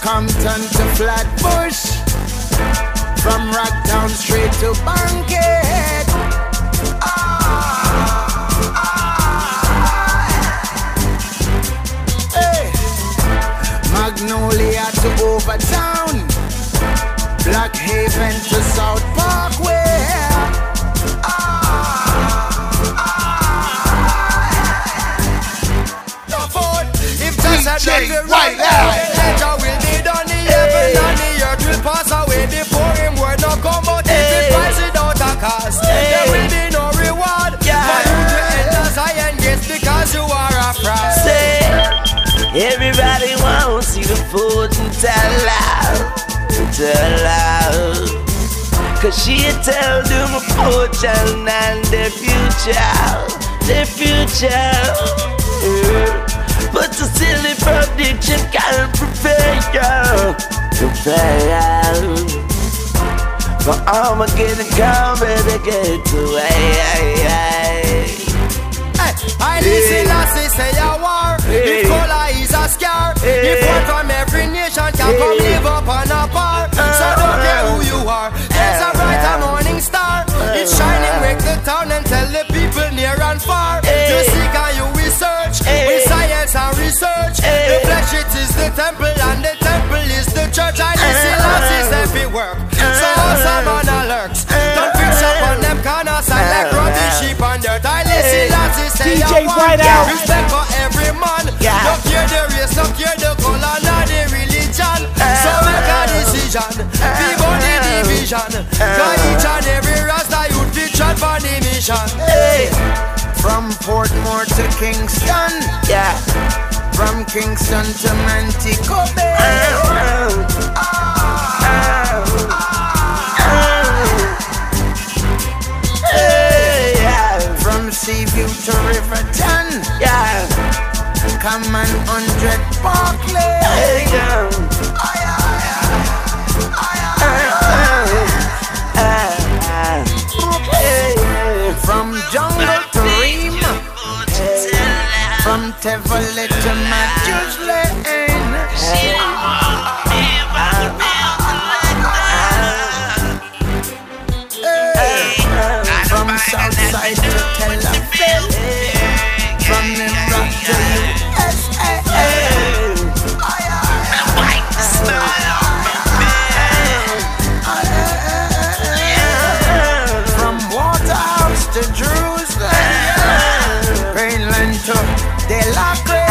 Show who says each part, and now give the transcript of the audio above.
Speaker 1: Compton to Flatbush, from Rocktown straight to Bankhead. Hey. Magnolia to Overtown, Blackhaven to South Parkway.
Speaker 2: DJ White
Speaker 3: Out. Will be done the heaven and the earth will pass away before him word no come out. If it price it out a cost, there will be no reward for you to enter Zion gates because you are a fraud.
Speaker 4: Say, everybody wants you to fortune tell loud, cause she tell them a fortune and their future. But the silly prediction can't prepare you. For Armageddon come, baby, get away.
Speaker 3: I listen as say a war. If color is a scar, if one from every nation can come live up on a bar. So don't care who you are, there's a brighter morning star. It's shining, wake the town and tell the people near and far. You seek and you research, with science and research. The flesh it is the temple and the temple is the church. I listen as every work, so awesome on a lurks. Don't fix up on them corners and like rotting sheep and dirt. I listen as
Speaker 2: DJ White out.
Speaker 3: Respect for every man. No care the race, no care the color, nor the religion. So make a decision, people the division. Cause each and every rasta youth featured for the mission.
Speaker 1: Hey. From Portmore to Kingston, from Kingston to Montego Bay. From Seaview to Riverton, come on 100 Barclay. From Jungle to Ream, from Tevelet to Matthews Lane. From Southside to Tel Aviv, from Nimrod to USA. From Waterhouse to Jerusalem, Greenland to Delacre.